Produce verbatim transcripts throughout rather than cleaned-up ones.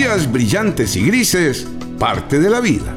días brillantes y grises, parte de la vida.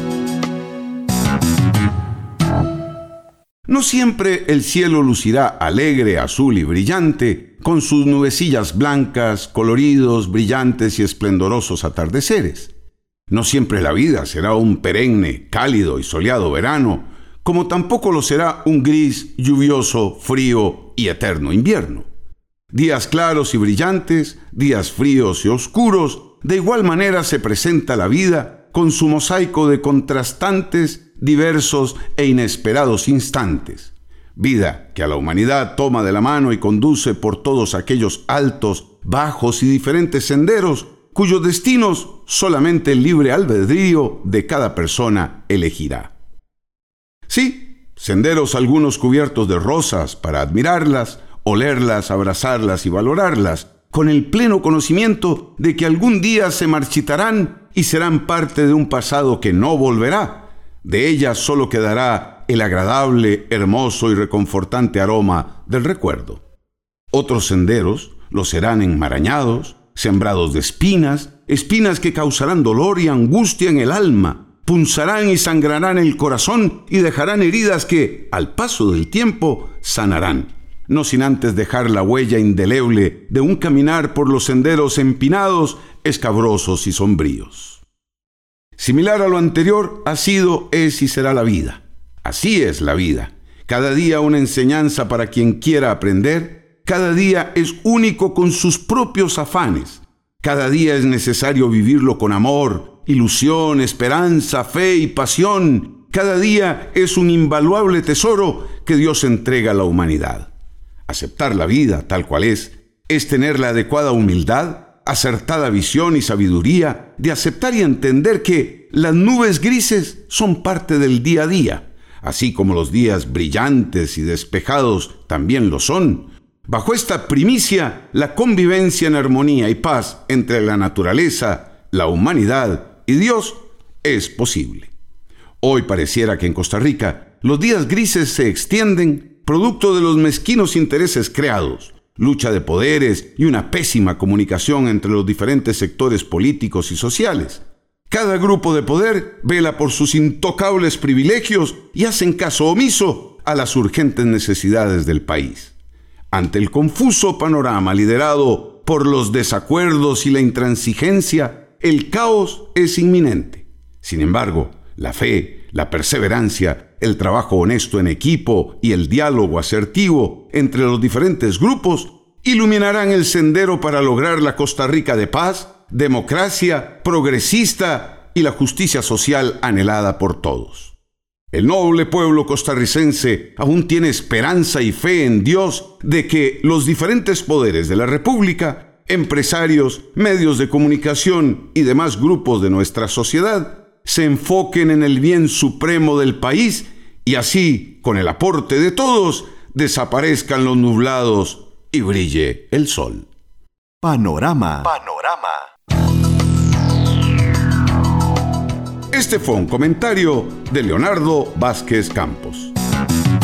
No siempre el cielo lucirá alegre, azul y brillante, con sus nubecillas blancas, coloridos, brillantes y esplendorosos atardeceres. No siempre la vida será un perenne, cálido y soleado verano, como tampoco lo será un gris, lluvioso, frío y eterno invierno. Días claros y brillantes, días fríos y oscuros, de igual manera se presenta la vida con su mosaico de contrastantes, diversos e inesperados instantes. Vida que a la humanidad toma de la mano y conduce por todos aquellos altos, bajos y diferentes senderos, cuyos destinos solamente el libre albedrío de cada persona elegirá. Sí, senderos algunos cubiertos de rosas para admirarlas, olerlas, abrazarlas y valorarlas, con el pleno conocimiento de que algún día se marchitarán y serán parte de un pasado que no volverá. De ellas solo quedará el agradable, hermoso y reconfortante aroma del recuerdo. Otros senderos lo serán enmarañados, sembrados de espinas, espinas que causarán dolor y angustia en el alma, punzarán y sangrarán el corazón y dejarán heridas que, al paso del tiempo, sanarán, no sin antes dejar la huella indeleble de un caminar por los senderos empinados, escabrosos y sombríos. Similar a lo anterior ha sido, es y será la vida. Así es la vida. Cada día una enseñanza para quien quiera aprender. Cada día es único con sus propios afanes. Cada día es necesario vivirlo con amor, ilusión, esperanza, fe y pasión. Cada día es un invaluable tesoro que Dios entrega a la humanidad. Aceptar la vida tal cual es, es tener la adecuada humildad, acertada visión y sabiduría de aceptar y entender que las nubes grises son parte del día a día, así como los días brillantes y despejados también lo son. Bajo esta primicia, la convivencia en armonía y paz entre la naturaleza, la humanidad y Dios es posible. Hoy pareciera que en Costa Rica los días grises se extienden producto de los mezquinos intereses creados, lucha de poderes y una pésima comunicación entre los diferentes sectores políticos y sociales. Cada grupo de poder vela por sus intocables privilegios y hacen caso omiso a las urgentes necesidades del país. Ante el confuso panorama liderado por los desacuerdos y la intransigencia, el caos es inminente. Sin embargo, la fe, la perseverancia, el trabajo honesto en equipo y el diálogo asertivo entre los diferentes grupos iluminarán el sendero para lograr la Costa Rica de paz, democracia, progresista y la justicia social anhelada por todos. El noble pueblo costarricense aún tiene esperanza y fe en Dios de que los diferentes poderes de la República, empresarios, medios de comunicación y demás grupos de nuestra sociedad se enfoquen en el bien supremo del país y así, con el aporte de todos, desaparezcan los nublados y brille el sol. Panorama. Panorama. Este fue un comentario de Leonardo Vázquez Campos.